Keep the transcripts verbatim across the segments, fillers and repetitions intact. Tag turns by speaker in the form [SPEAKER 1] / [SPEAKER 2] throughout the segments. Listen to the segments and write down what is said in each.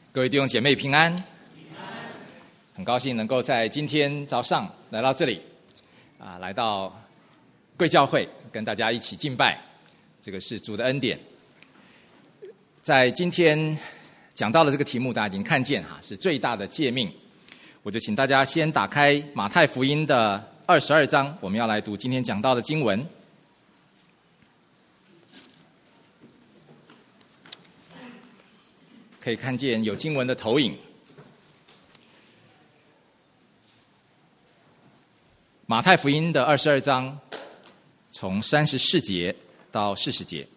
[SPEAKER 1] 各位弟兄姐妹平安，很高兴能够在今天早上来到这里，啊，来到贵教会跟大家一起敬拜，这个是主的恩典。在今天讲到的这个题目，大家已经看见哈，是最大的诫命。我就请大家先打开马太福音的二十二章，我们要来读今天讲到的经文。可以看见有经文的投影。马太福音的二十二章，从三十四节到四十节。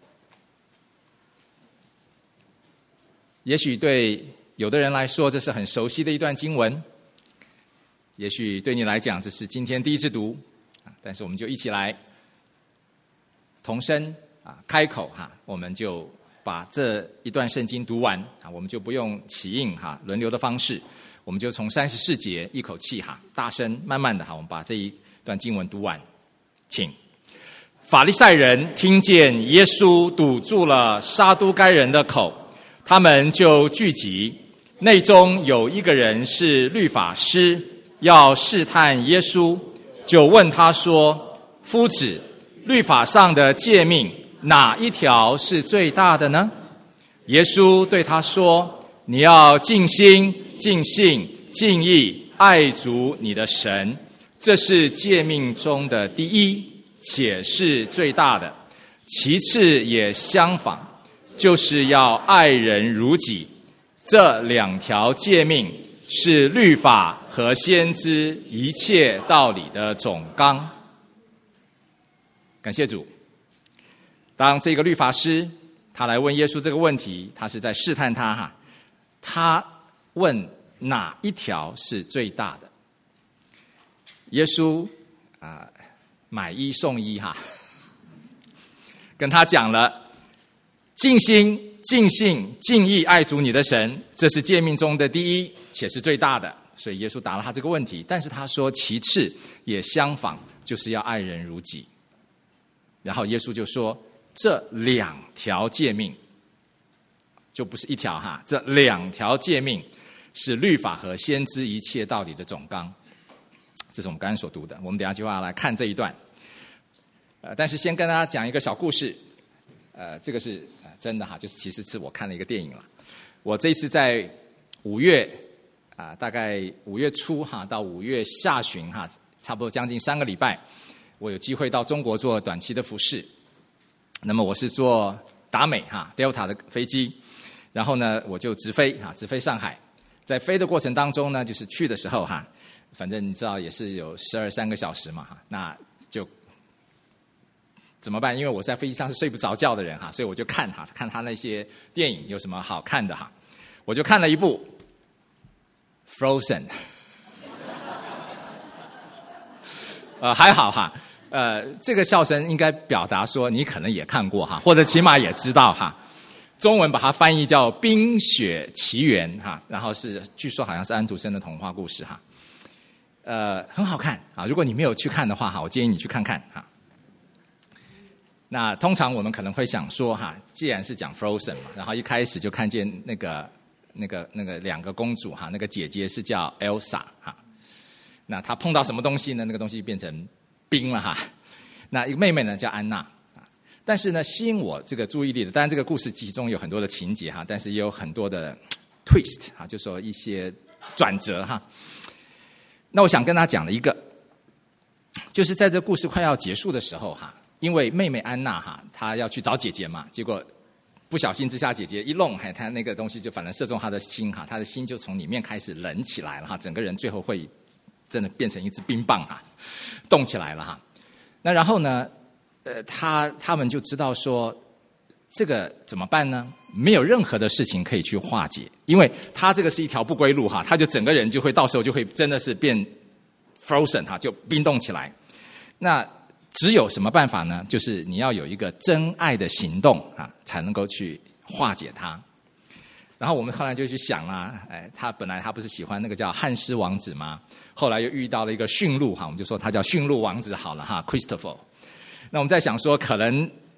[SPEAKER 1] 也许对有的人来说，这是很熟悉的一段经文；也许对你来讲，这是今天第一次读。但是我们就一起来同声啊，开口哈，我们就把这一段圣经读完啊，我们就不用起印哈，轮流的方式，我们就从三十四节一口气哈，大声慢慢的哈，我们把这一段经文读完。请。法利赛人听见耶稣堵住了撒都该人的口，他们就聚集，内中有一个人是律法师，要试探耶稣，就问他说：夫子，律法上的诫命哪一条是最大的呢？耶稣对他说：你要尽心、尽性、尽意爱主你的神，这是诫命中的第一，且是最大的。其次也相仿，就是要爱人如己。这两条诫命是律法和先知一切道理的总纲。感谢主。当这个律法师他来问耶稣这个问题，他是在试探他哈，他问哪一条是最大的？耶稣啊、呃，买一送一哈，跟他讲了尽心、尽性、尽意爱主你的神，这是诫命中的第一，且是最大的。所以耶稣答了他这个问题，但是他说其次也相仿，就是要爱人如己。然后耶稣就说，这两条诫命就不是一条哈，这两条诫命是律法和先知一切道理的总纲。这是我们刚刚所读的，我们等一下就要来看这一段。呃，但是先跟大家讲一个小故事。呃，这个是、呃、真的哈，就是其实是我看了一个电影了。我这一次在五月啊、呃，大概五月初哈到五月下旬哈，差不多将近三个礼拜，我有机会到中国做短期的服事。那么我是坐达美哈 Delta 的飞机，然后呢我就直飞哈，直飞上海。在飞的过程当中呢，就是去的时候哈，反正你知道也是有十二三个小时嘛哈，那就怎么办？因为我在飞机上是睡不着觉的人哈，所以我就看哈，看他那些电影有什么好看的哈，我就看了一部 Frozen， 呃还好哈。呃，这个笑声应该表达说你可能也看过哈，或者起码也知道哈。中文把它翻译叫《冰雪奇缘》哈，然后是据说好像是安徒生的童话故事哈。呃，很好看啊！如果你没有去看的话哈，我建议你去看看哈。那通常我们可能会想说哈，既然是讲 Frozen 嘛，然后一开始就看见那个那个那个两个公主哈，那个姐姐是叫 Elsa 哈，那她碰到什么东西呢？那个东西变成冰了哈，那一个妹妹呢叫安娜啊，但是呢吸引我这个注意力的，当然这个故事其中有很多的情节哈，但是也有很多的 twist 哈，就说一些转折哈。那我想跟他讲的一个，就是在这故事快要结束的时候哈，因为妹妹安娜哈，她要去找姐姐嘛，结果不小心之下，姐姐一弄，还她那个东西就反正射中她的心哈，她的心就从里面开始冷起来了哈，整个人最后会真的变成一支冰棒哈，动起来了哈。那然后呢，呃，他他们就知道说，这个怎么办呢？没有任何的事情可以去化解，因为他这个是一条不归路哈，他就整个人就会到时候就会真的是变 frozen 哈，就冰冻起来。那只有什么办法呢？就是你要有一个真爱的行动啊，才能够去化解它。然后我们后来就去想啊，哎，他本来他不是喜欢那个叫汉斯王子吗？后来又遇到了一个驯鹿哈，我们就说他叫驯鹿王子好了哈 ，Christopher。那我们在想说，可能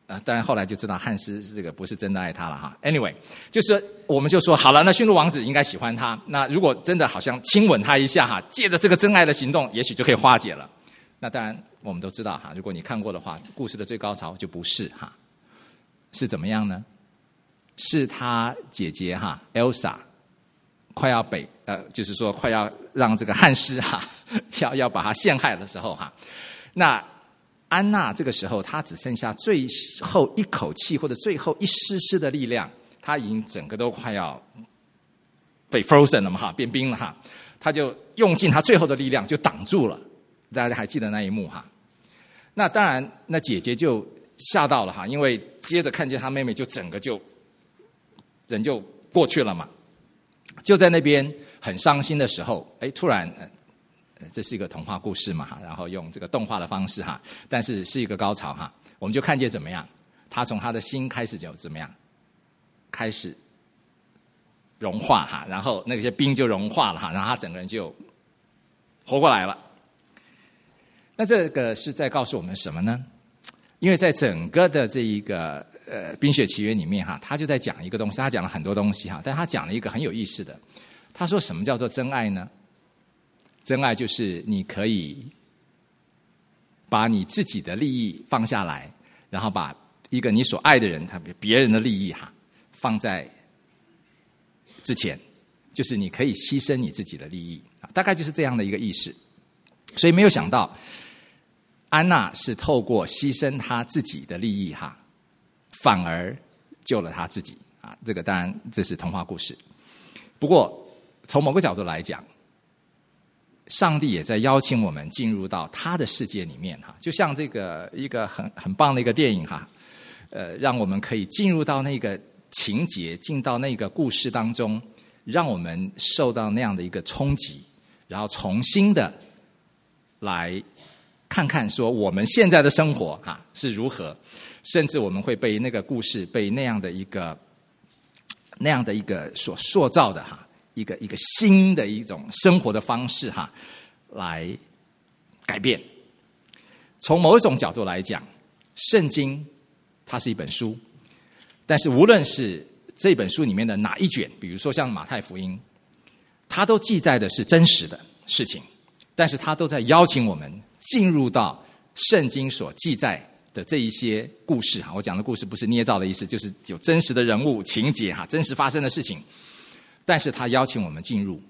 [SPEAKER 1] 呃，当然后来就知道汉斯这个不是真的爱他了哈。Anyway， 就是我们就说好了，那驯鹿王子应该喜欢他。那如果真的好像亲吻他一下哈，借着这个真爱的行动，也许就可以化解了。那当然我们都知道哈，如果你看过的话，故事的最高潮就不是哈，是怎么样呢？是他姐姐哈 Elsa 快要被呃，就是说快要让这个汉斯哈要要把他陷害的时候哈，那。安娜这个时候，她只剩下最后一口气或者最后一丝丝的力量，她已经整个都快要被 frozen 了嘛，哈，变冰了哈。她就用尽她最后的力量，就挡住了。大家还记得那一幕哈？那当然，那姐姐就吓到了哈，因为接着看见她妹妹就整个就人就过去了嘛。就在那边很伤心的时候，哎，突然。这是一个童话故事嘛，然后用这个动画的方式哈，但是是一个高潮哈，我们就看见怎么样，他从他的心开始就怎么样，开始融化哈，然后那些冰就融化了哈，然后他整个人就活过来了。那这个是在告诉我们什么呢？因为在整个的这一个呃《冰雪奇缘》里面哈，他就在讲一个东西，他讲了很多东西哈，但他讲了一个很有意思的，他说什么叫做真爱呢？真爱就是你可以把你自己的利益放下来，然后把一个你所爱的人，他别人的利益哈放在之前，就是你可以牺牲你自己的利益，大概就是这样的一个意思。所以没有想到，安娜是透过牺牲她自己的利益哈，反而救了她自己啊。这个当然这是童话故事，不过从某个角度来讲。上帝也在邀请我们进入到他的世界里面哈，就像这个一个很很棒的一个电影哈，呃，让我们可以进入到那个情节，进到那个故事当中，让我们受到那样的一个冲击，然后重新的来看看说我们现在的生活哈是如何，甚至我们会被那个故事被那样的一个那样的一个所塑造的哈。一个一个新的一种生活的方式哈，来改变。从某一种角度来讲，圣经它是一本书，但是无论是这本书里面的哪一卷，比如说像马太福音，它都记载的是真实的事情，但是它都在邀请我们进入到圣经所记载的这一些故事哈。我讲的故事不是捏造的意思，就是有真实的人物情节哈，真实发生的事情。但是他邀请我们进入，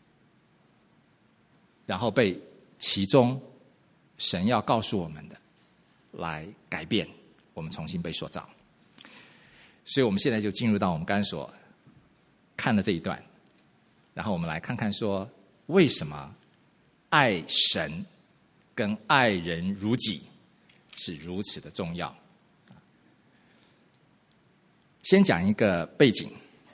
[SPEAKER 1] 然后被其中神要告诉我们的来改变，我们重新被塑造。所以我们现在就进入到我们刚才所看的这一段，然后我们来看看说，为什么爱神跟爱人如己是如此的重要。先讲一个背景。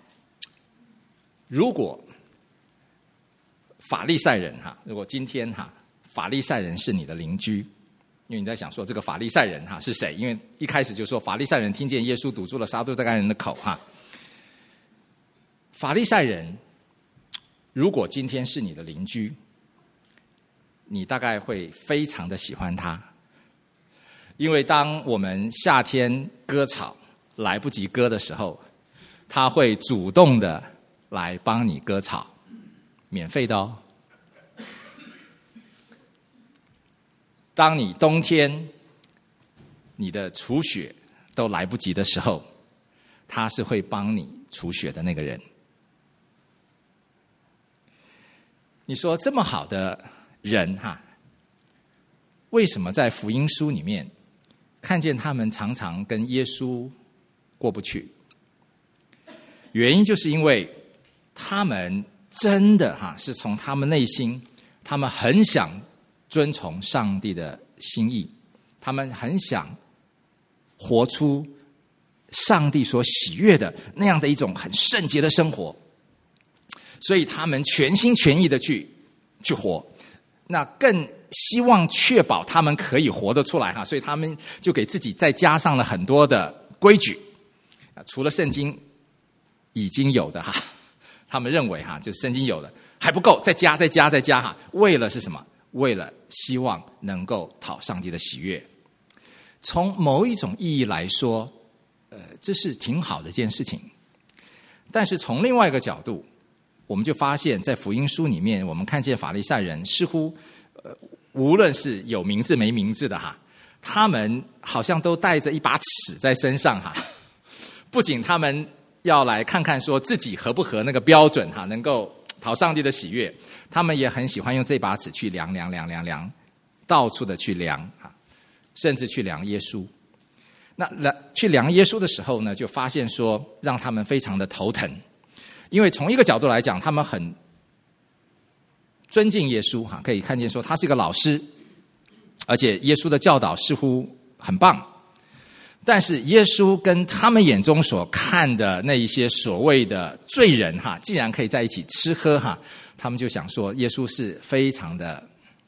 [SPEAKER 1] 如果法利赛人哈，如果今天哈法利赛人是你的邻居，因为你在想说这个法利赛人哈是谁？因为一开始就说法利赛人听见耶稣堵住了撒都该人的口哈。法利赛人如果今天是你的邻居，你大概会非常的喜欢他，因为当我们夏天割草来不及割的时候，他会主动的来帮你割草，免费的哦。当你冬天你的除雪都来不及的时候，他是会帮你除雪的那个人。你说这么好的人哈，为什么在福音书里面看见他们常常跟耶稣过不去？原因就是因为他们真的哈是从他们内心，他们很想遵从上帝的心意，他们很想活出上帝所喜悦的那样的一种很圣洁的生活，所以他们全心全意的去去活，那更希望确保他们可以活得出来哈，所以他们就给自己再加上了很多的规矩，除了圣经已经有的哈。他们认为哈，就是圣经有的还不够，再加再加再加哈，为了是什么？为了希望能够讨上帝的喜悦。 从某一种意义来说，呃，这是挺好的一件事情。但是从另外一个角度，我们就发现，在福音书里面，我们看见法利赛人似乎，呃，无论是有名字没名字的哈，他们好像都带着一把尺在身上哈。不仅他们要来看看说自己合不合那个标准哈，能够讨上帝的喜悦，他们也很喜欢用这把尺去量量量量量，到处的去量哈，甚至去量耶稣。那去量耶稣的时候呢，就发现说让他们非常的头疼，因为从一个角度来讲，他们很尊敬耶稣哈，可以看见说他是一个老师，而且耶稣的教导似乎很棒。但是耶稣跟他们眼中所看的那一些所谓的罪人哈，竟然可以在一起吃喝哈，他们就想说耶稣是非常的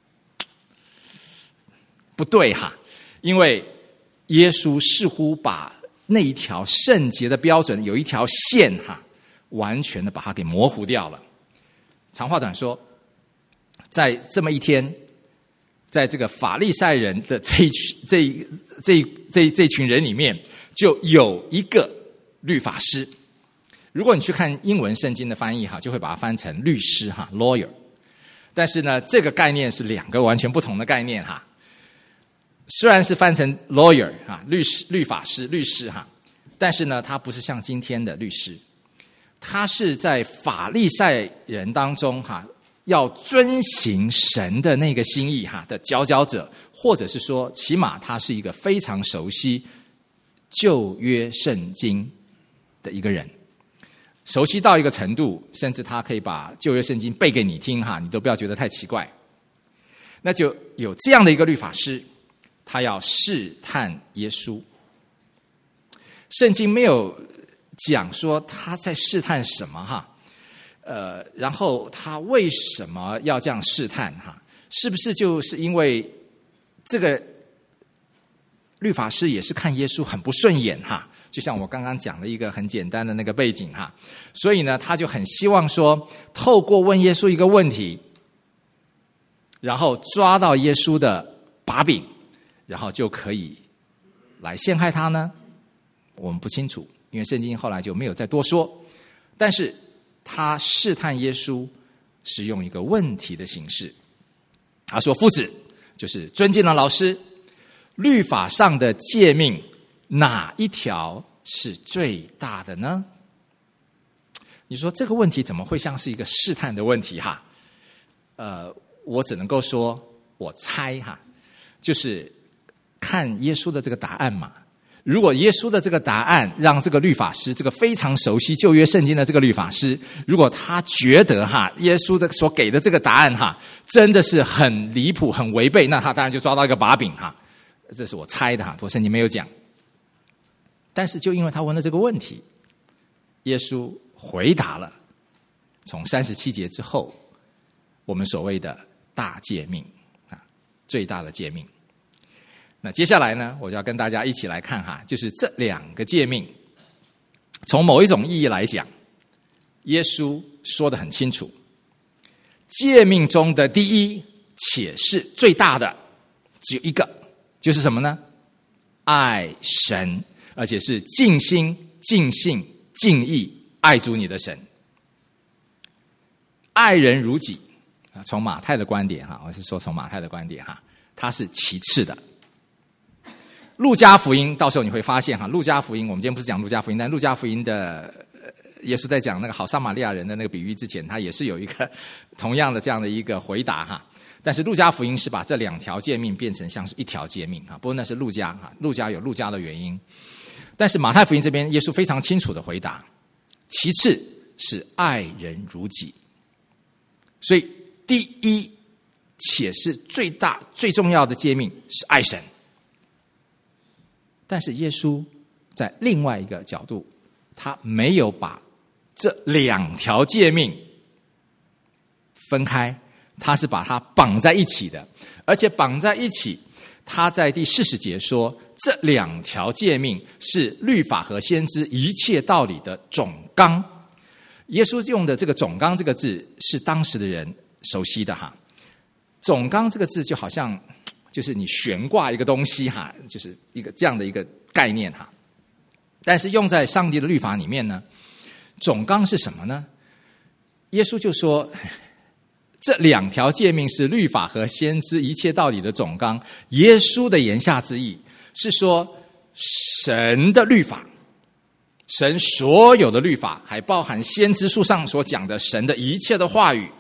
[SPEAKER 1] 不对哈，因为耶稣似乎把那一条圣洁的标准有一条线哈，完全的把它给模糊掉了。长话短说，在这么一天，在这个法利赛人的这一群这一这一这一这一群人里面，就有一个律法师。如果你去看英文圣经的翻译哈，就会把它翻成律师哈 lawyer。但是呢，这个概念是两个完全不同的概念哈。虽然是翻成 lawyer 啊，律师、律法师、律师哈，但是呢，他不是像今天的律师，他是在法利赛人当中哈，要遵行神的那个心意哈的佼佼者，或者是说，起码他是一个非常熟悉旧约圣经的一个人，熟悉到一个程度，甚至他可以把旧约圣经背给你听哈，你都不要觉得太奇怪。那就有这样的一个律法师。他要试探耶稣，圣经没有讲说他在试探什么哈，呃，然后他为什么要这样试探哈？是不是就是因为这个律法师也是看耶稣很不顺眼哈？就像我刚刚讲的一个很简单的那个背景哈，所以呢，他就很希望说，透过问耶稣一个问题，然后抓到耶稣的把柄。然后就可以来陷害他呢？我们不清楚，因为圣经后来就没有再多说。但是他试探耶稣是用一个问题的形式。他说：“夫子，就是尊敬的老师，律法上的诫命哪一条是最大的呢？”你说这个问题怎么会像是一个试探的问题哈？呃，我只能够说，我猜哈，就是看耶稣的这个答案嘛。如果耶稣的这个答案让这个律法师，这个非常熟悉旧约圣经的这个律法师，如果他觉得哈耶稣的所给的这个答案哈真的是很离谱、很违背，那他当然就抓到一个把柄哈。这是我猜的哈，我圣经没有讲。但是就因为他问了这个问题，耶稣回答了。从三十七节之后，我们所谓的大诫命啊，最大的诫命。那接下来呢，我就要跟大家一起来看哈，就是这两个诫命，从某一种意义来讲，耶稣说得很清楚，诫命中的第一且是最大的只有一个，就是什么呢？爱神，而且是尽心、尽性、尽意爱主你的神。爱人如己，从马太的观点哈，我是说从马太的观点哈，它是其次的。路加福音到时候你会发现哈，路加福音我们今天不是讲路加福音，但路加福音的耶稣在讲那个好撒玛利亚人的那个比喻之前，他也是有一个同样的这样的一个回答哈。但是路加福音是把这两条诫命变成像是一条诫命哈，不过那是路加哈，路加有路加的原因。但是马太福音这边耶稣非常清楚的回答，其次是爱人如己。所以第一且是最大最重要的诫命是爱神。但是耶稣在另外一个角度，他没有把这两条诫命分开，他是把它绑在一起的，而且绑在一起，他在第四十节说，这两条诫命是律法和先知一切道理的总纲。耶稣用的这个总纲这个字是当时的人熟悉的哈，总纲这个字就好像就是你悬挂一个东西哈，就是一个这样的一个概念哈。但是用在上帝的律法里面呢，总纲是什么呢？耶稣就说，这两条诫命是律法和先知一切道理的总纲。耶稣的言下之意是说，神的律法，神所有的律法，还包含先知书上所讲的神的一切的话语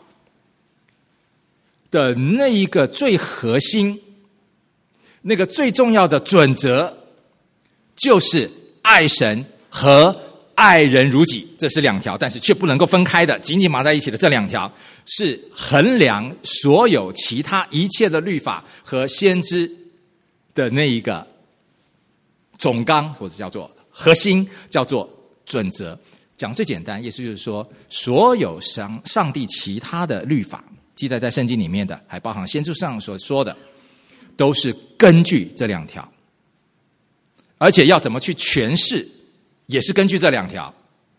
[SPEAKER 1] 的那一个最核心，那个最重要的准则，就是爱神和爱人如己。这是两条，但是却不能够分开的，紧紧绑在一起的这两条，是衡量所有其他一切的律法和先知的那一个总纲，或者叫做核心，叫做准则。讲最简单，耶稣就是说，所有上上帝其他的律法记载在圣经里面的，还包含先知上所说的，都是根据这两条，而且要怎么去诠释，也是根据这两条。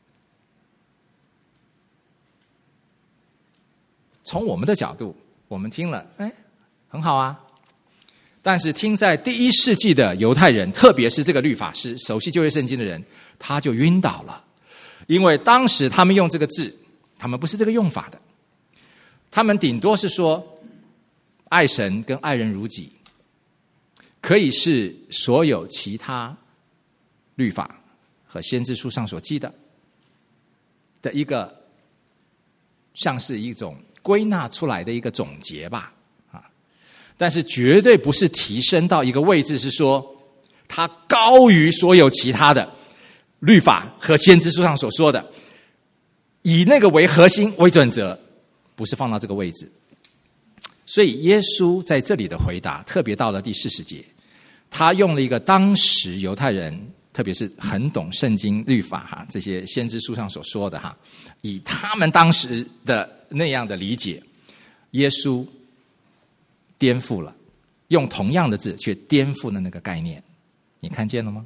[SPEAKER 1] 从我们的角度，我们听了，哎，很好啊。但是听在第一世纪的犹太人，特别是这个律法师，熟悉旧约圣经的人，他就晕倒了，因为当时他们用这个字，他们不是这个用法的，他们顶多是说爱神跟爱人如己，可以是所有其他律法和先知书上所记的的一个，像是一种归纳出来的一个总结吧，啊，但是绝对不是提升到一个位置，是说它高于所有其他的律法和先知书上所说的，以那个为核心为准则，不是放到这个位置。所以耶稣在这里的回答，特别到了第四十节，他用了一个当时犹太人，特别是很懂圣经律法哈，这些先知书上所说的哈，以他们当时的那样的理解，耶稣颠覆了，用同样的字却颠覆了那个概念。你看见了吗？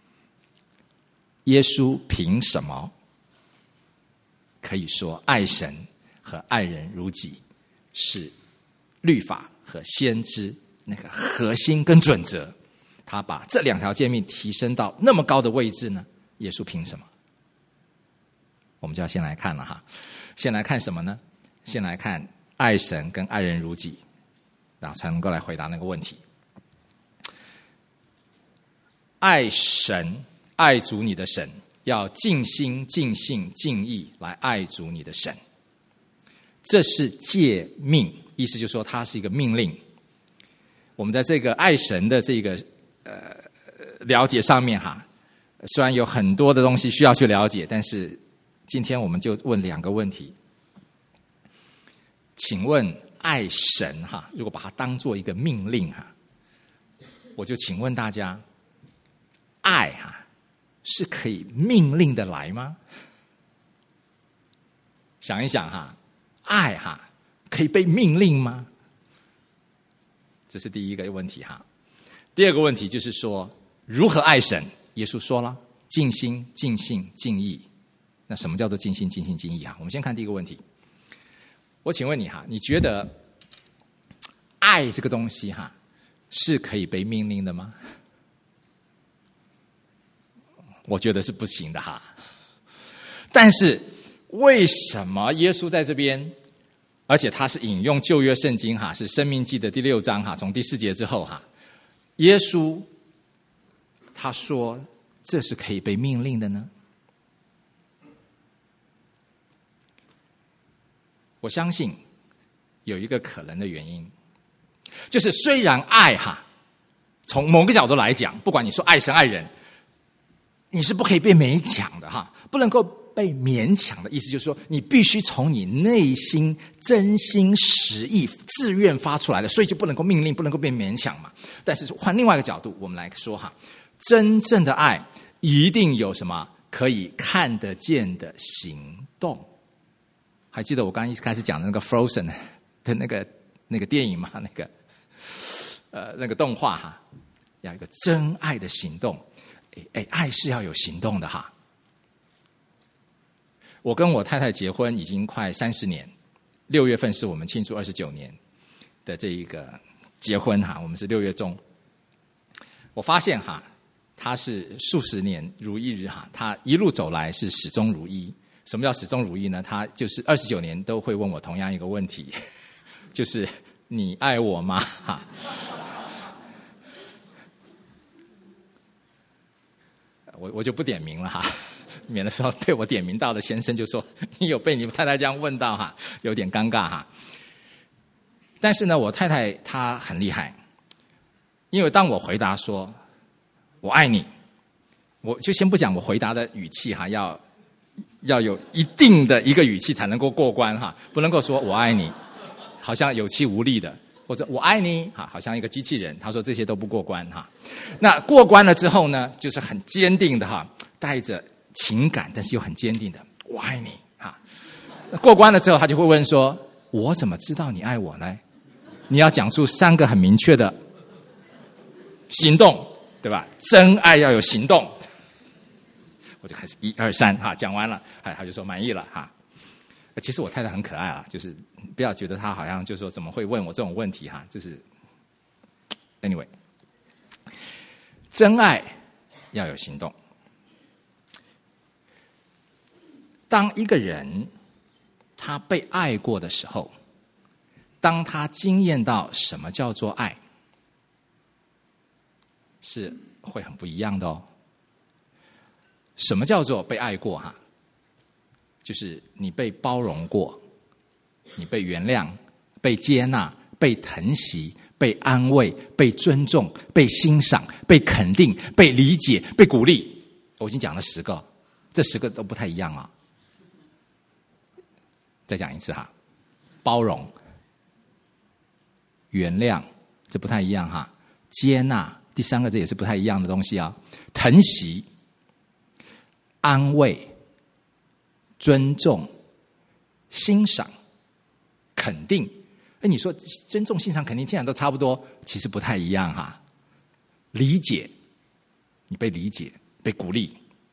[SPEAKER 1] 耶稣凭什么可以说爱神和爱人如己是律法和先知那个核心跟准则？他把这两条诫命提升到那么高的位置呢？耶稣凭什么？我们就要先来看了哈。先来看什么呢？先来看爱神跟爱人如己，然后才能够来回答那个问题。爱神，爱主你的神，要尽心尽性尽意来爱主你的神，这是诫命，意思就是说它是一个命令。我们在这个爱神的这个呃了解上面哈，虽然有很多的东西需要去了解，但是今天我们就问两个问题。请问爱神哈，如果把它当做一个命令哈，我就请问大家，爱哈是可以命令的来吗？想一想哈，爱哈可以被命令吗？这是第一个问题哈。第二个问题就是说，如何爱神？耶稣说了，尽心、尽性、尽意。那什么叫做尽心、尽性、尽意啊？我们先看第一个问题。我请问你哈，你觉得爱这个东西哈是可以被命令的吗？我觉得是不行的哈。但是为什么耶稣在这边，而且他是引用旧约圣经哈，是申命记的第六章哈，从第四节之后哈，耶稣他说这是可以被命令的呢？我相信有一个可能的原因，就是虽然爱哈，从某个角度来讲，不管你说爱神爱人，你是不可以被勉强的哈，不能够被勉强的意思就是说，你必须从你内心真心实意自愿发出来的，所以就不能够命令，不能够被勉强嘛。但是换另外一个角度，我们来说哈，真正的爱一定有什么可以看得见的行动。还记得我刚刚一开始讲的那个 Frozen 的那个那个电影吗？那个呃那个动画哈，要有一个真爱的行动。哎哎，爱是要有行动的哈。我跟我太太结婚已经快三十年，六月份是我们庆祝二十九年的这一个结婚哈，我们是六月中。我发现哈，他是数十年如一日哈，他一路走来是始终如一。什么叫始终如一呢？他就是二十九年都会问我同样一个问题，就是你爱我吗？哈。我我就不点名了哈，免得说被我点名到的先生就说你有被你太太这样问到哈，有点尴尬哈。但是呢，我太太她很厉害，因为当我回答说我爱你，我就先不讲我回答的语气哈，要要有一定的一个语气才能够过关哈，不能够说我爱你，好像有气无力的。或者我爱你，哈，好像一个机器人。他说这些都不过关哈。那过关了之后呢，就是很坚定的哈，带着情感，但是又很坚定的我爱你哈。过关了之后，他就会问说：我怎么知道你爱我呢？你要讲出三个很明确的行动，对吧？真爱要有行动。我就开始一二三哈，讲完了，哎，他就说满意了哈。其实我太太很可爱啊，就是不要觉得她好像就是说怎么会问我这种问题哈，这是 anyway， 真爱要有行动。当一个人他被爱过的时候，当他经验到什么叫做爱，是会很不一样的哦。什么叫做被爱过哈？就是你被包容过，你被原谅，被接纳，被疼惜，被安慰，被尊重，被欣赏，被肯定，被理解，被鼓励。我已经讲了十个，这十个都不太一样啊。再讲一次哈，包容、原谅，这不太一样哈。接纳，第三个这也是不太一样的东西啊。疼惜、安慰、尊重、欣赏、肯定。哎，你说尊重、欣赏、肯定，听起来都差不多，其实不太一样哈。理解，你被理解，被鼓励。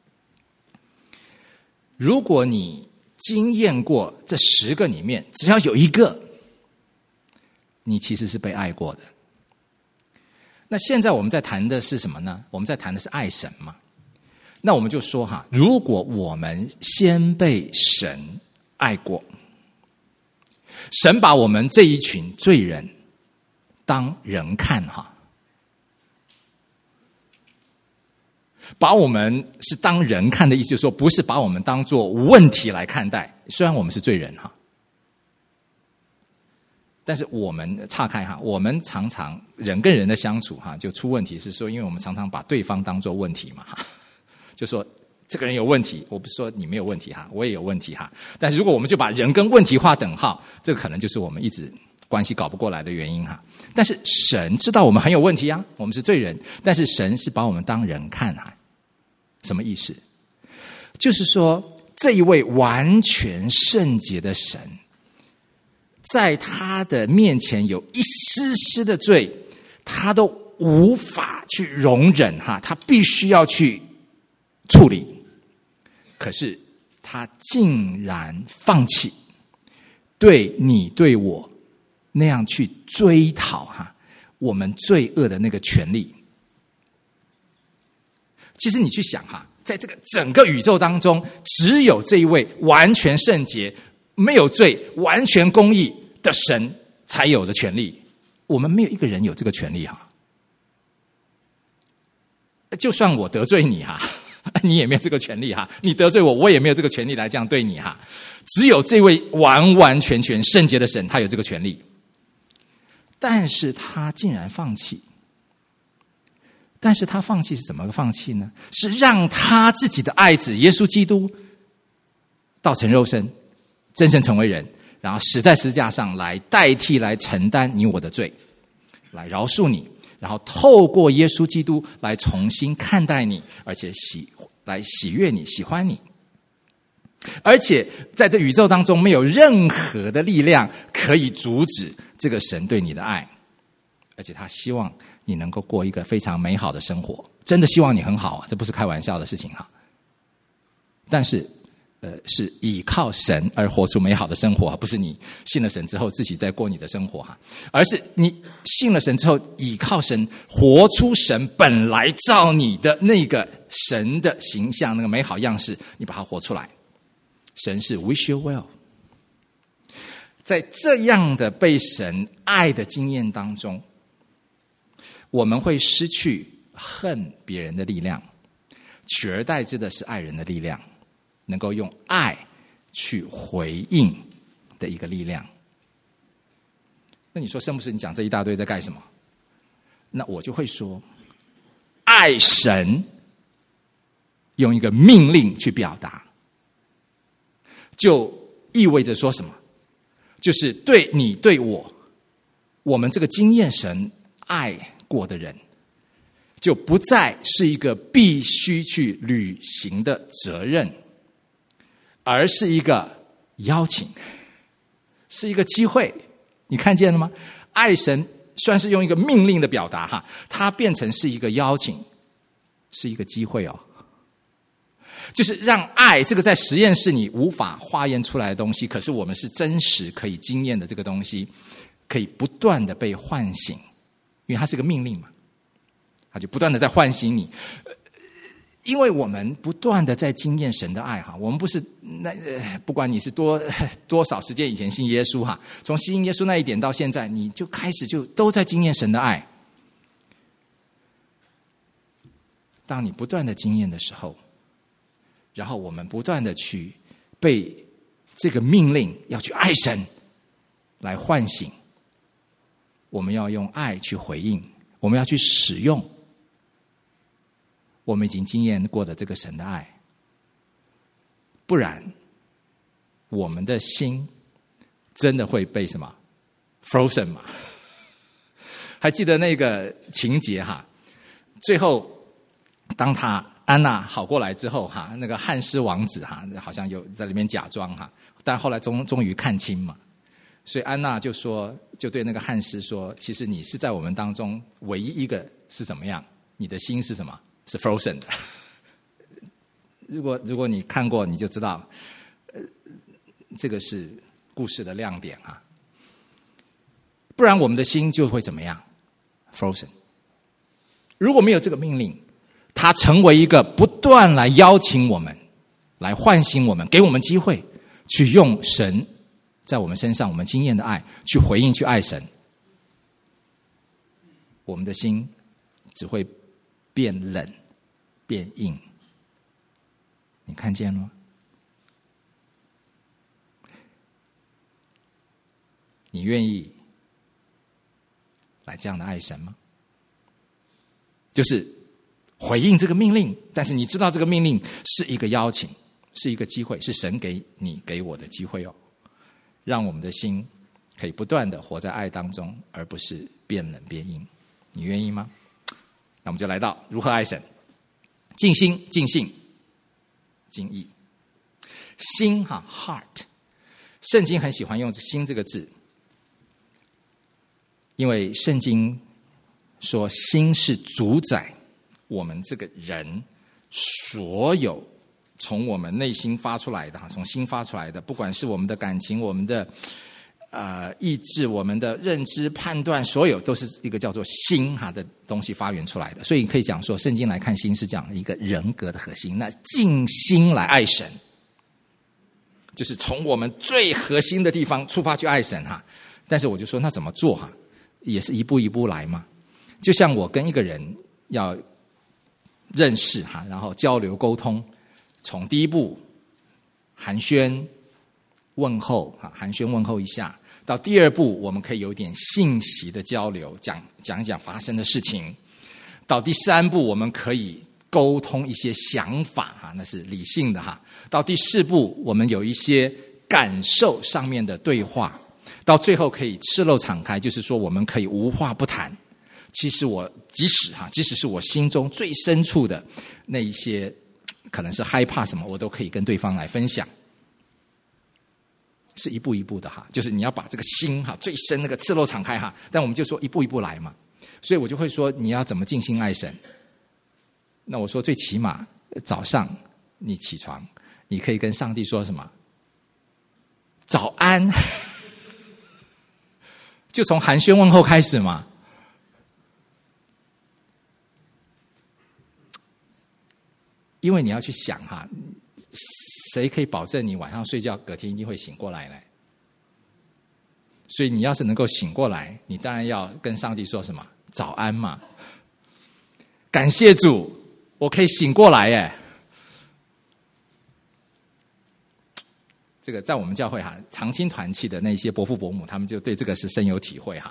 [SPEAKER 1] 如果你经验过这十个里面，只要有一个，你其实是被爱过的。那现在我们在谈的是什么呢？我们在谈的是爱神嘛。那我们就说哈，如果我们先被神爱过，神把我们这一群罪人当人看哈，把我们是当人看的意思，就是说不是把我们当作问题来看待。虽然我们是罪人哈，但是我们岔开哈，我们常常人跟人的相处哈，就出问题是说，因为我们常常把对方当作问题嘛哈。就说这个人有问题，我不是说你没有问题哈，我也有问题哈。但是如果我们就把人跟问题划等号，这个可能就是我们一直关系搞不过来的原因哈。但是神知道我们很有问题啊，我们是罪人，但是神是把我们当人看哈。什么意思？就是说这一位完全圣洁的神，在他的面前有一丝丝的罪，他都无法去容忍哈，他必须要去处理，可是他竟然放弃对你对我那样去追讨哈我们罪恶的那个权利。其实你去想哈，在这个整个宇宙当中，只有这一位完全圣洁、没有罪、完全公义的神才有的权利，我们没有一个人有这个权利哈。就算我得罪你哈，你也没有这个权利哈，你得罪我，我也没有这个权利来这样对你哈。只有这位完完全全圣洁的神，他有这个权利。但是他竟然放弃，但是他放弃是怎么个放弃呢？是让他自己的爱子耶稣基督道成肉身，真神成为人，然后死在十字架上来代替来承担你我的罪，来饶恕你，然后透过耶稣基督来重新看待你，而且喜来喜悦你，喜欢你。而且在这宇宙当中，没有任何的力量可以阻止这个神对你的爱，而且他希望你能够过一个非常美好的生活，真的希望你很好啊，这不是开玩笑的事情哈。但是呃，是倚靠神而活出美好的生活，不是你信了神之后自己在过你的生活哈，而是你信了神之后倚靠神，活出神本来照你的那个神的形象，那个美好样式，你把它活出来。神是 wish you well。在这样的被神爱的经验当中，我们会失去恨别人的力量，取而代之的是爱人的力量，能够用爱去回应的一个力量。那你说圣牧师，你讲这一大堆在干什么？那我就会说，爱神用一个命令去表达，就意味着说什么？就是对你对我，我们这个经验神爱过的人，就不再是一个必须去履行的责任，而是一个邀请，是一个机会。你看见了吗？爱神算是用一个命令的表达哈，它变成是一个邀请，是一个机会哦。就是让爱这个在实验室你无法化验出来的东西，可是我们是真实可以经验的这个东西，可以不断的被唤醒，因为它是个命令嘛，它就不断的在唤醒你。因为我们不断的在经验神的爱哈，我们不是那、呃、不管你是多多少时间以前信耶稣哈，从信耶稣那一点到现在，你就开始就都在经验神的爱。当你不断的经验的时候，然后我们不断的去被这个命令要去爱神来唤醒，我们要用爱去回应，我们要去使用我们已经经验过的这个神的爱，不然我们的心真的会被什么 frozen 嘛？还记得那个情节哈？最后当他安娜好过来之后哈，那个汉斯王子哈，好像有在里面假装哈，但后来终终于看清嘛，所以安娜就说，就对那个汉斯说，其实你是在我们当中唯一一个是怎么样？你的心是什么？是 frozen 的。如果如果你看过，你就知道，呃，这个是故事的亮点啊。不然我们的心就会怎么样 ？frozen。如果没有这个命令，它成为一个不断来邀请我们，来唤醒我们，给我们机会去用神在我们身上我们经验的爱去回应，去爱神。我们的心只会变冷变硬，你看见了吗？你愿意来这样的爱神吗？就是回应这个命令，但是你知道这个命令是一个邀请，是一个机会，是神给你给我的机会哦，让我们的心可以不断的活在爱当中，而不是变冷变硬。你愿意吗？那我们就来到如何爱神。尽心尽性尽意。心哈 heart， 圣经很喜欢用心这个字，因为圣经说心是主宰我们这个人所有从我们内心发出来的，从心发出来的，不管是我们的感情，我们的呃意志，我们的认知判断，所有都是一个叫做心哈的东西发源出来的。所以可以讲说，圣经来看心是讲一个人格的核心。那尽心来爱神，就是从我们最核心的地方出发去爱神哈。但是我就说，那怎么做哈？也是一步一步来嘛。就像我跟一个人要认识哈，然后交流沟通，从第一步寒暄问候哈，寒暄问候一下，到第二步我们可以有点信息的交流，讲讲一讲发生的事情，到第三步我们可以沟通一些想法哈，那是理性的哈，到第四步我们有一些感受上面的对话，到最后可以赤露敞开，就是说我们可以无话不谈。其实我即使哈，即使是我心中最深处的那一些，可能是害怕什么，我都可以跟对方来分享。是一步一步的哈，就是你要把这个心哈最深那个赤露敞开哈，但我们就说一步一步来嘛。所以我就会说你要怎么尽心爱神。那我说最起码早上你起床你可以跟上帝说什么？早安。就从寒暄问候开始嘛。因为你要去想哈，谁可以保证你晚上睡觉隔天一定会醒过来呢？所以你要是能够醒过来，你当然要跟上帝说什么？早安嘛。感谢主，我可以醒过来耶。这个在我们教会哈，长青团契的那些伯父伯母，他们就对这个是深有体会哈。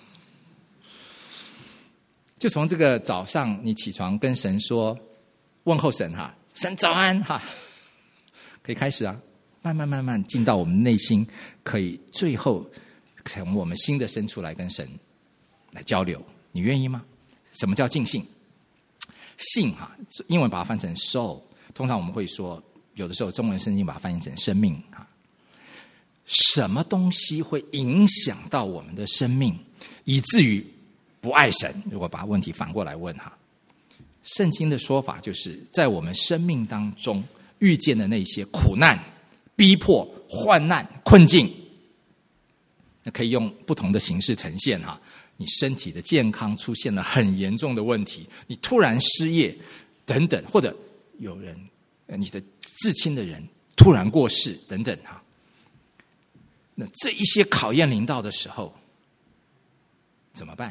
[SPEAKER 1] 就从这个早上你起床跟神说问候神哈，神早安哈，可以开始啊，慢慢慢慢进到我们内心，可以最后从我们新的深处来跟神来交流，你愿意吗？什么叫尽兴？性哈，英文把它翻成 soul， 通常我们会说，有的时候中文圣经把它翻译成生命哈。什么东西会影响到我们的生命，以至于不爱神？如果把问题反过来问哈，圣经的说法就是在我们生命当中遇见的那些苦难、逼迫、患难、困境，那可以用不同的形式呈现哈。你身体的健康出现了很严重的问题，你突然失业等等，或者有人你的至亲的人突然过世等等哈。那这一些考验临到的时候怎么办？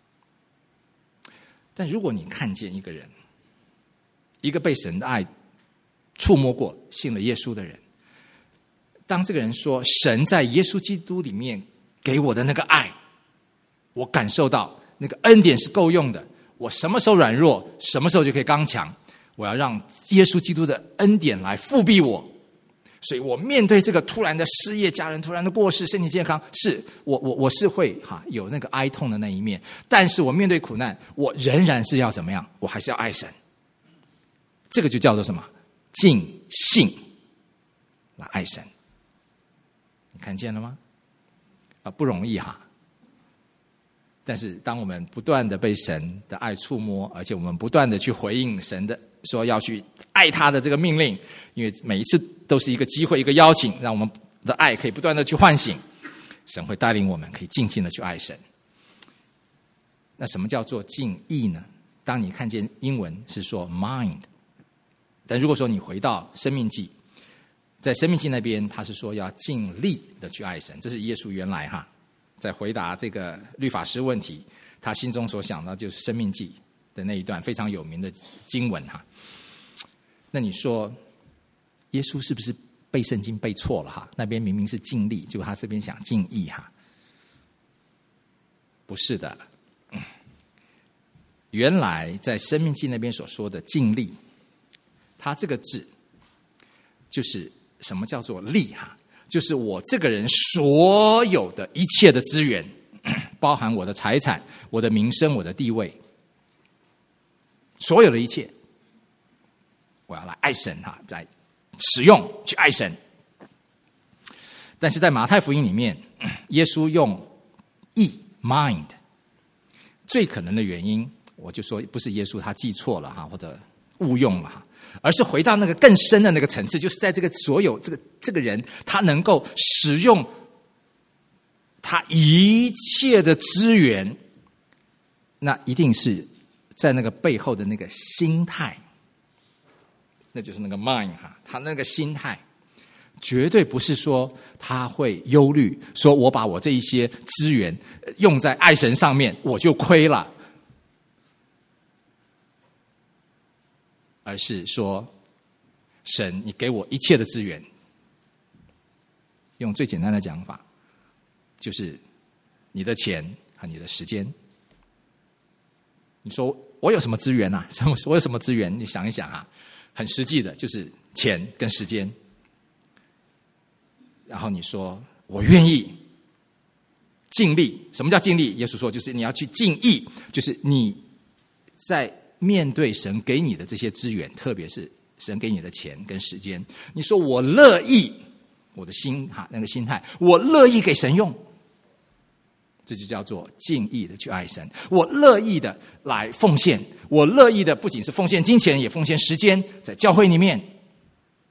[SPEAKER 1] 但如果你看见一个人，一个被神的爱触摸过信了耶稣的人，当这个人说神在耶稣基督里面给我的那个爱，我感受到那个恩典是够用的，我什么时候软弱什么时候就可以刚强，我要让耶稣基督的恩典来复庇我。所以我面对这个突然的失业，家人突然的过世，身体健康，是我我我是会哈有那个哀痛的那一面，但是我面对苦难，我仍然是要怎么样？我还是要爱神。这个就叫做什么？尽兴来爱神。你看见了吗？啊，不容易哈。但是当我们不断的被神的爱触摸，而且我们不断的去回应神的说要去爱他的这个命令，因为每一次都是一个机会，一个邀请，让我们的爱可以不断的去唤醒，神会带领我们可以尽情的去爱神。那什么叫做尽意呢？当你看见英文是说 mind， 但如果说你回到生命记，在生命记那边他是说要尽力的去爱神，这是耶稣原来哈在回答这个律法师问题，他心中所想到就是生命记的那一段非常有名的经文哈。那你说耶稣是不是背圣经背错了哈？那边明明是尽力，结果他这边想尽意哈？不是的，嗯、原来在生命记那边所说的尽力，他这个字就是什么叫做力哈？就是我这个人所有的一切的资源，包含我的财产、我的名声、我的地位，所有的一切，我要来爱神哈，在使用去爱神。但是在马太福音里面，耶稣用意 mind， 最可能的原因，我就说不是耶稣他记错了哈，或者误用了哈，而是回到那个更深的那个层次，就是在这个所有这个这个人他能够使用他一切的资源，那一定是在那个背后的那个心态，那就是那个 mind 哈，他那个心态绝对不是说他会忧虑，说我把我这一些资源用在爱神上面我就亏了，而是说神你给我一切的资源，用最简单的讲法就是你的钱和你的时间。你说我有什么资源啊？我有什么资源？你想一想啊，很实际的就是钱跟时间。然后你说我愿意尽力，什么叫尽力？耶稣说就是你要去尽意，就是你在面对神给你的这些资源，特别是神给你的钱跟时间，你说我乐意，我的心哈那个心态，我乐意给神用，这就叫做尽意的去爱神。我乐意的来奉献，我乐意的不仅是奉献金钱，也奉献时间，在教会里面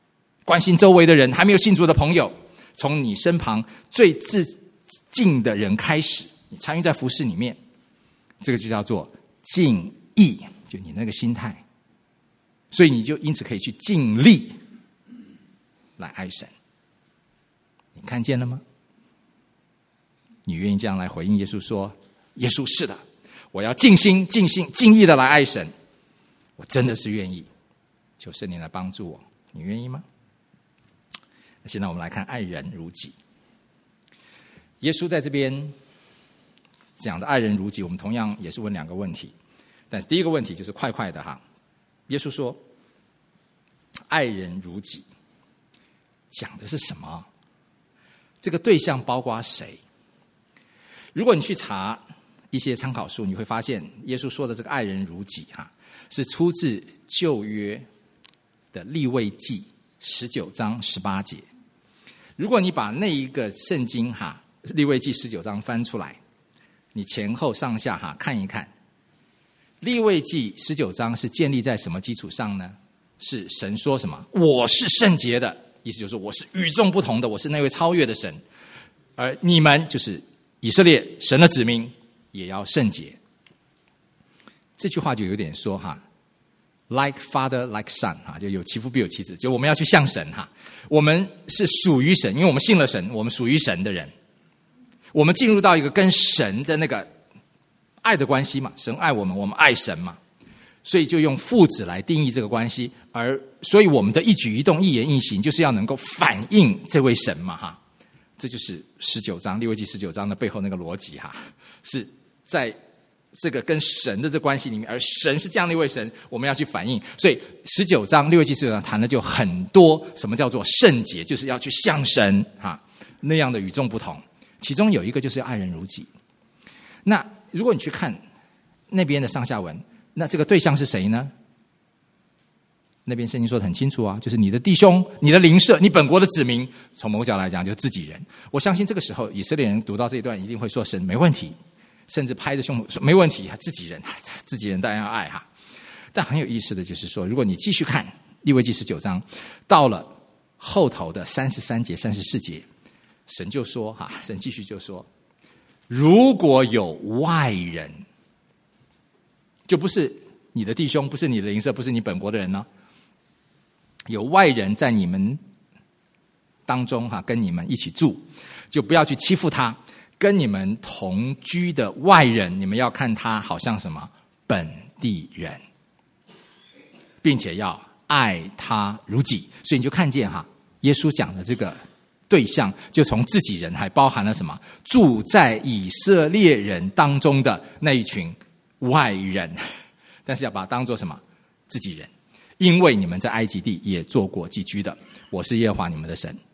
[SPEAKER 1] 关心周围的人，还没有信主的朋友，从你身旁最至近的人开始，你参与在服事里面，这个就叫做尽意，就你那个心态。所以你就因此可以去尽力来爱神。你看见了吗？你愿意这样来回应耶稣说，耶稣是的，我要尽心尽心尽意的来爱神，我真的是愿意，求圣灵来帮助我，你愿意吗？那现在我们来看爱人如己。耶稣在这边讲的爱人如己，我们同样也是问两个问题，但是第一个问题就是快快的哈。耶稣说爱人如己讲的是什么？这个对象包括谁？如果你去查一些参考书，你会发现耶稣说的这个爱人如己哈，是出自旧约的利未记十九章十八节。如果你把那一个圣经哈利未记十九章翻出来，你前后上下哈看一看，利未记十九章是建立在什么基础上呢？是神说什么？我是圣洁的，意思就是我是与众不同的，我是那位超越的神，而你们就是以色列神的子民也要圣洁。这句话就有点说哈 like father like son 哈，就有其父必有其子，就我们要去向神哈，我们是属于神，因为我们信了神，我们属于神的人，我们进入到一个跟神的那个爱的关系嘛，神爱我们，我们爱神嘛，所以就用父子来定义这个关系，而所以我们的一举一动、一言一行，就是要能够反映这位神嘛哈。这就是十九章利未记十九章的背后那个逻辑哈，是在这个跟神的这关系里面，而神是这样的一位神，我们要去反映。所以十九章利未记十九章谈的就很多，什么叫做圣洁，就是要去向神哈那样的与众不同。其中有一个就是爱人如己。那如果你去看那边的上下文，那这个对象是谁呢？那边圣经说得很清楚啊，就是你的弟兄、你的邻舍、你本国的子民，从某角来讲就是自己人。我相信这个时候以色列人读到这一段一定会说神没问题，甚至拍着胸脯说没问题，自己人自己人当然要爱哈。但很有意思的就是说，如果你继续看利未记十九章，到了后头的三十三节、三十四节，神就说哈，神继续就说，如果有外人，就不是你的弟兄，不是你的邻舍，不是你本国的人呢，有外人在你们当中哈，跟你们一起住，就不要去欺负他。跟你们同居的外人，你们要看他好像什么本地人，并且要爱他如己。所以你就看见哈，耶稣讲的这个对象，就从自己人还包含了什么？住在以色列人当中的那一群外人，但是要把它当作什么？自己人。因为你们在埃及地也做过寄居的，我是耶和华你们的神。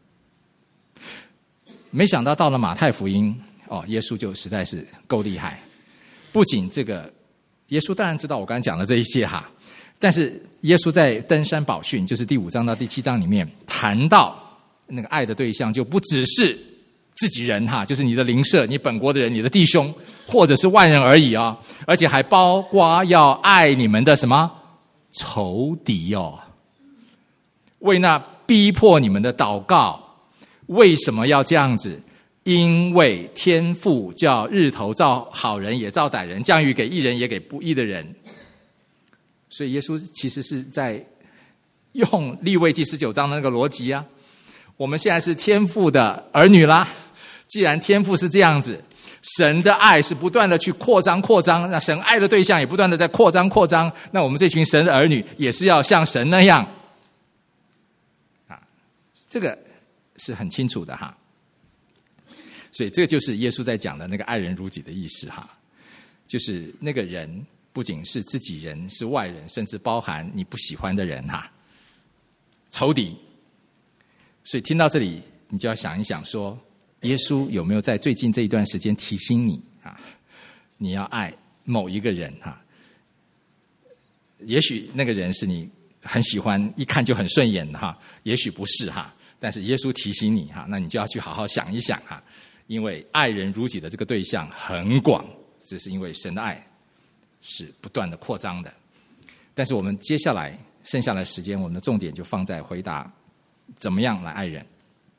[SPEAKER 1] 没想到到了马太福音，哦，耶稣就实在是够厉害。不仅这个，耶稣当然知道我刚才讲的这一些哈，但是耶稣在登山宝训，就是第五章到第七章里面谈到那个爱的对象，就不只是自己人哈，就是你的邻舍、你本国的人、你的弟兄，或者是外人而已啊、哦，而且还包括要爱你们的什么仇敌哦，为那逼迫你们的祷告。为什么要这样子？因为天父叫日头照好人也照歹人，降雨给义人也给不义的人。所以耶稣其实是在用利未记十九章的那个逻辑啊。我们现在是天父的儿女啦，既然天父是这样子，神的爱是不断的去扩张扩张，那神爱的对象也不断的在扩张扩张，那我们这群神的儿女也是要像神那样啊，这个是很清楚的哈。所以这个就是耶稣在讲的那个爱人如己的意思哈，就是那个人不仅是自己人，是外人，甚至包含你不喜欢的人哈，仇敌。所以听到这里，你就要想一想说，耶稣有没有在最近这一段时间提醒你啊，你要爱某一个人哈？也许那个人是你很喜欢，一看就很顺眼的哈，也许不是哈。但是耶稣提醒你哈，那你就要去好好想一想哈，因为爱人如己的这个对象很广，只是因为神的爱是不断的扩张的。但是我们接下来剩下的时间，我们的重点就放在回答怎么样来爱人？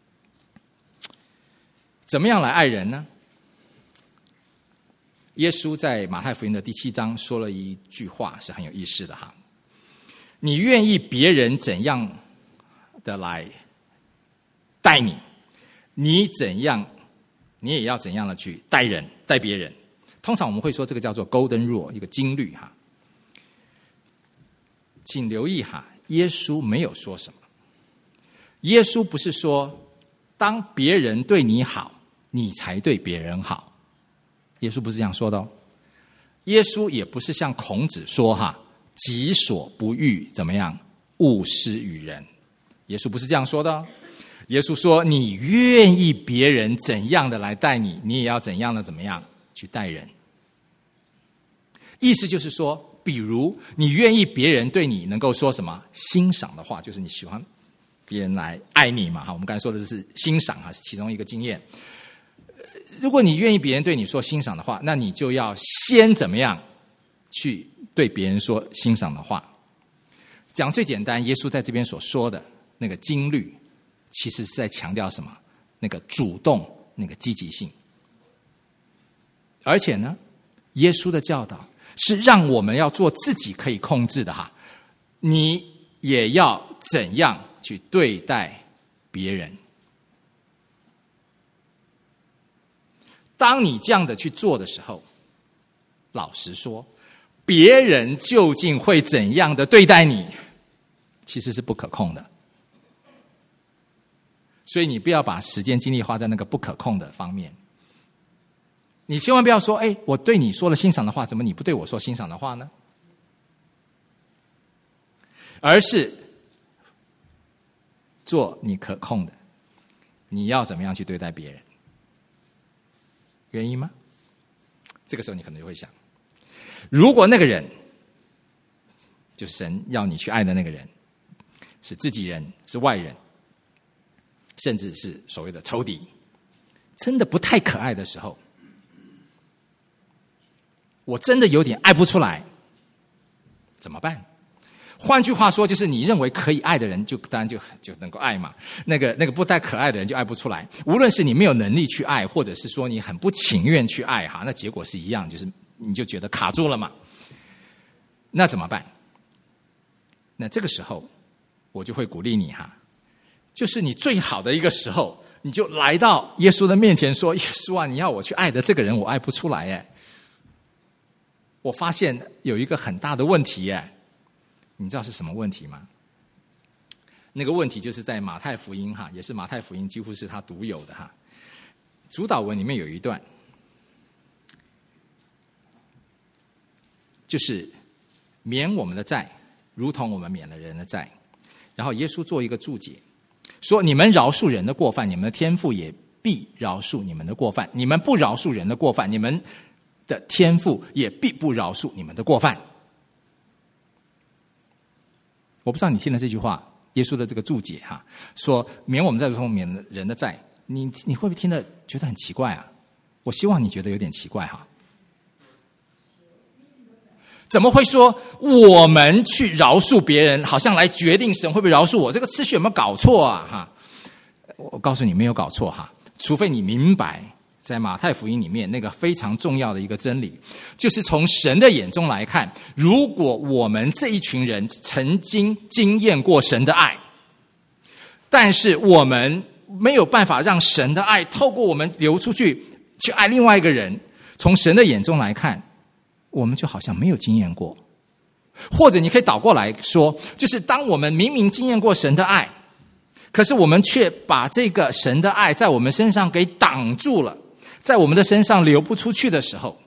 [SPEAKER 1] 怎么样来爱人呢？耶稣在马太福音的第七章说了一句话是很有意思的哈。你愿意别人怎样的来待你，你怎样，你也要怎样的去待人、待别人。通常我们会说这个叫做 golden rule， 一个金律哈。请留意哈，耶稣没有说什么。耶稣不是说，当别人对你好，你才对别人好。耶稣不是这样说的哦。耶稣也不是像孔子说哈，己所不欲怎么样，勿施于人。耶稣不是这样说的哦。耶稣说，你愿意别人怎样的来待你，你也要怎样的怎么样去待人。意思就是说，比如你愿意别人对你能够说什么欣赏的话，就是你喜欢别人来爱你嘛。我们刚才说的是欣赏哈，是其中一个经验。如果你愿意别人对你说欣赏的话，那你就要先怎么样去对别人说欣赏的话。讲最简单，耶稣在这边所说的那个经律，其实是在强调什么？那个主动，那个积极性。而且呢，耶稣的教导是让我们要做自己可以控制的哈。你也要怎样去对待别人？当你这样的去做的时候，老实说，别人究竟会怎样的对待你，其实是不可控的。所以你不要把时间精力花在那个不可控的方面。你千万不要说，哎，我对你说了欣赏的话，怎么你不对我说欣赏的话呢？而是做你可控的，你要怎么样去对待别人？愿意吗？这个时候你可能就会想，如果那个人，就是神要你去爱的那个人，是自己人，是外人，甚至是所谓的仇敌，真的不太可爱的时候，我真的有点爱不出来，怎么办？换句话说，就是你认为可以爱的人，就当然就就能够爱嘛。那个那个不太可爱的人就爱不出来。无论是你没有能力去爱，或者是说你很不情愿去爱哈，那结果是一样，就是你就觉得卡住了嘛。那怎么办？那这个时候，我就会鼓励你哈，就是你最好的一个时候，你就来到耶稣的面前说：“耶稣啊，你要我去爱的这个人，我爱不出来哎。我发现有一个很大的问题哎。”你知道是什么问题吗？那个问题就是在马太福音哈，也是马太福音几乎是他独有的哈。主导文里面有一段，就是免我们的债，如同我们免了人的债。然后耶稣做一个注解，说：你们饶恕人的过犯，你们的天父也必饶恕你们的过犯；你们不饶恕人的过犯，你们的天父也必不饶恕你们的过犯。我不知道你听了这句话，耶稣的这个注解哈，说免我们债如同免人的债，你你会不会听了觉得很奇怪啊？我希望你觉得有点奇怪哈。怎么会说我们去饶恕别人，好像来决定神会不会饶恕我？这个次序有没有搞错啊？哈，我告诉你没有搞错哈，除非你明白。在马太福音里面那个非常重要的一个真理，就是从神的眼中来看，如果我们这一群人曾经经验过神的爱，但是我们没有办法让神的爱透过我们流出去，去爱另外一个人，从神的眼中来看，我们就好像没有经验过。或者你可以倒过来说，就是当我们明明经验过神的爱，可是我们却把这个神的爱在我们身上给挡住了，在我们的身上流不出去的时候，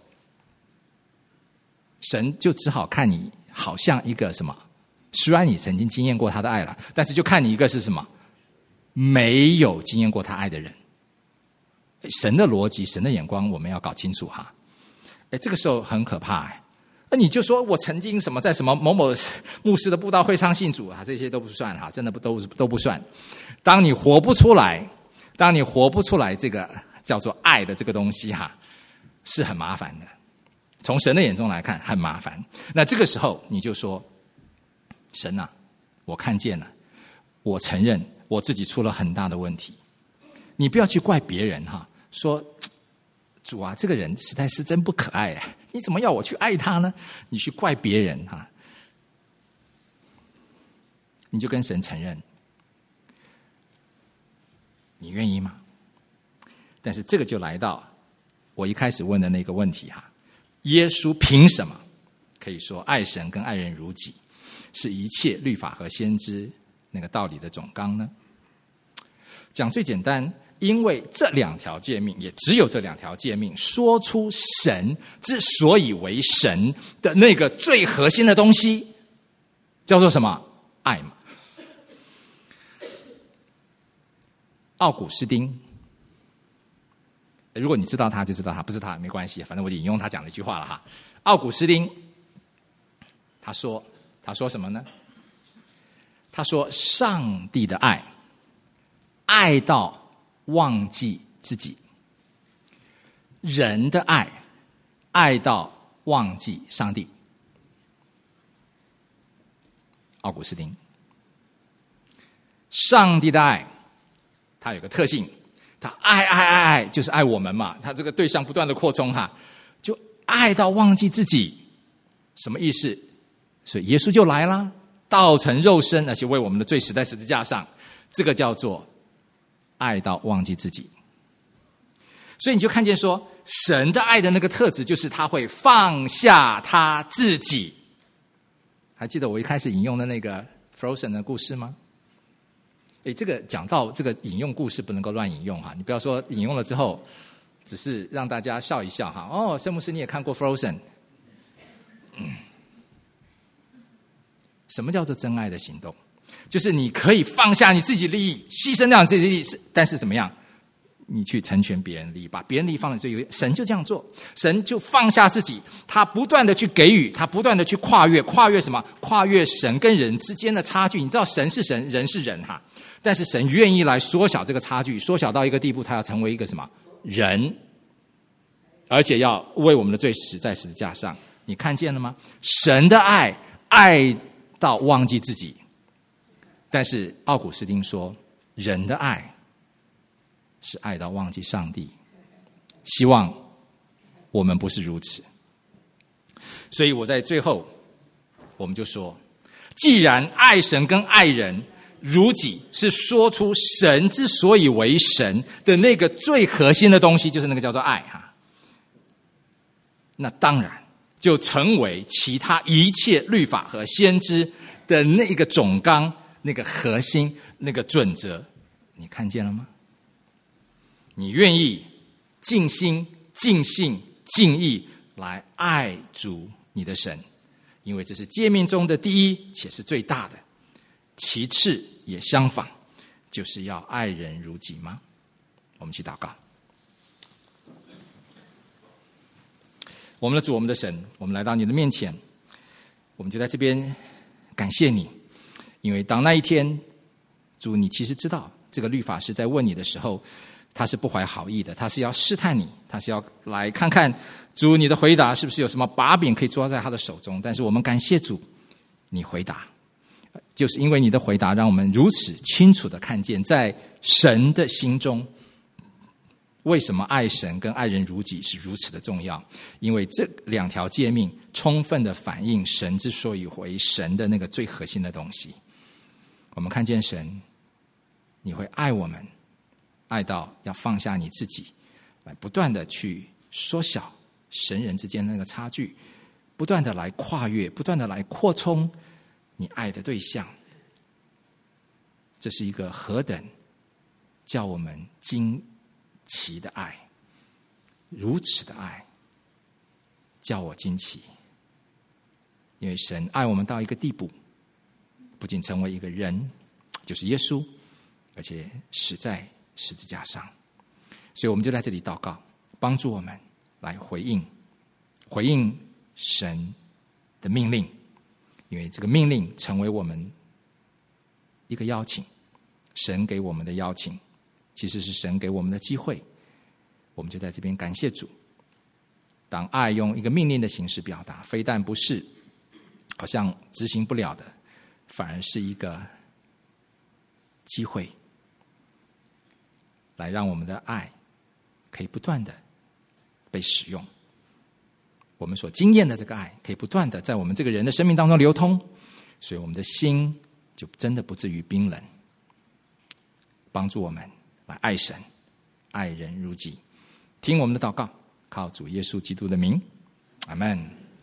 [SPEAKER 1] 神就只好看你好像一个什么，虽然你曾经经验过他的爱了，但是就看你一个是什么，没有经验过他爱的人。神的逻辑，神的眼光我们要搞清楚哈。哎，这个时候很可怕哎。那你就说我曾经什么在什么某某牧师的布道会上信主啊，这些都不算哈，真的不都都不算。当你活不出来，当你活不出来这个叫做爱的这个东西哈，是很麻烦的。从神的眼中来看很麻烦。那这个时候你就说，神啊，我看见了，我承认我自己出了很大的问题。你不要去怪别人哈，说主啊，这个人实在是真不可爱哎，你怎么要我去爱他呢？你去怪别人哈，你就跟神承认，你愿意吗？但是这个就来到我一开始问的那个问题哈，耶稣凭什么可以说爱神跟爱人如己是一切律法和先知那个道理的总纲呢？讲最简单，因为这两条诫命，也只有这两条诫命说出神之所以为神的那个最核心的东西，叫做什么？爱嘛。奥古斯丁，如果你知道他就知道他，不知道他没关系，反正我引用他讲的一句话了哈。奥古斯丁他说他说什么呢？他说上帝的爱爱到忘记自己，人的爱爱到忘记上帝。奥古斯丁，上帝的爱它有个特性，他爱爱爱爱就是爱我们嘛，他这个对象不断的扩充哈，就爱到忘记自己。什么意思？所以耶稣就来了，道成肉身，而且为我们的罪死在十字架上，这个叫做爱到忘记自己。所以你就看见说，神的爱的那个特质就是他会放下他自己。还记得我一开始引用的那个 Frozen 的故事吗？诶，这个讲到这个引用故事不能够乱引用哈，你不要说引用了之后只是让大家笑一笑哈。哦，圣牧师你也看过 Frozen。嗯，什么叫做真爱的行动？就是你可以放下你自己利益，牺牲掉你自己利益，但是怎么样？你去成全别人利益，把别人利益放在最优先。神就这样做，神就放下自己，他不断的去给予，他不断的去跨越，跨越什么？跨越神跟人之间的差距。你知道神是神，人是人哈，但是神愿意来缩小这个差距，缩小到一个地步，他要成为一个什么人，而且要为我们的罪死在十字架上。你看见了吗？神的爱爱到忘记自己，但是奥古斯丁说，人的爱是爱到忘记上帝。希望我们不是如此。所以我在最后我们就说，既然爱神跟爱人如己是说出神之所以为神的那个最核心的东西，就是那个叫做爱哈，那当然就成为其他一切律法和先知的那个总纲，那个核心，那个准则。你看见了吗？你愿意尽心尽性尽意来爱主你的神，因为这是诫命中的第一，且是最大的。其次也相仿，就是要爱人如己吗？我们去祷告。我们的主，我们的神，我们来到你的面前，我们就在这边感谢你，因为当那一天，主你其实知道这个律法师在问你的时候，他是不怀好意的，他是要试探你，他是要来看看主你的回答是不是有什么把柄可以抓在他的手中。但是我们感谢主，你回答，就是因为你的回答让我们如此清楚的看见，在神的心中为什么爱神跟爱人如己是如此的重要。因为这两条诫命充分的反映神之所以为神的那个最核心的东西。我们看见神你会爱我们，爱到要放下你自己，来不断的去缩小神人之间的那个差距，不断的来跨越，不断的来扩充你爱的对象。这是一个何等叫我们惊奇的爱，如此的爱叫我惊奇。因为神爱我们到一个地步，不仅成为一个人，就是耶稣，而且死在十字架上。所以我们就在这里祷告，帮助我们来回应回应神的命令。因为这个命令成为我们一个邀请，神给我们的邀请，其实是神给我们的机会。我们就在这边感谢主，当爱用一个命令的形式表达，非但不是好像执行不了的，反而是一个机会，来让我们的爱可以不断的被使用。我们所经验的这个爱可以不断的在我们这个人的生命当中流通，所以我们的心就真的不至于冰冷。帮助我们来爱神，爱人如己。听我们的祷告，靠主耶稣基督的名，阿们。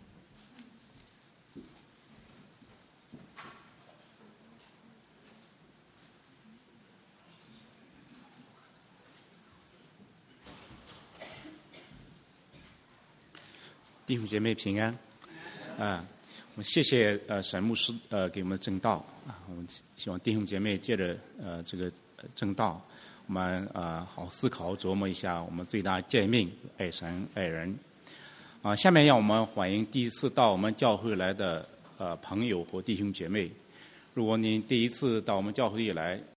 [SPEAKER 2] 弟兄姐妹平安，啊，我们谢谢呃沈牧师呃给我们的正道啊，我们希望弟兄姐妹借着呃这个正道，我们呃好思考琢磨一下我们最大诫命，爱神爱人。啊，下面让我们欢迎第一次到我们教会来的呃朋友和弟兄姐妹。如果您第一次到我们教会来，